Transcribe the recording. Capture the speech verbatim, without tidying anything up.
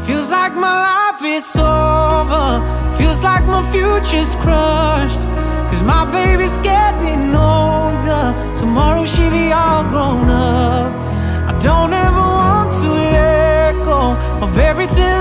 Feels like my life is over. Feels like my future's crushed. Cause my baby's getting older. Tomorrow she'll be all grown up. I don't ever want to let go of everything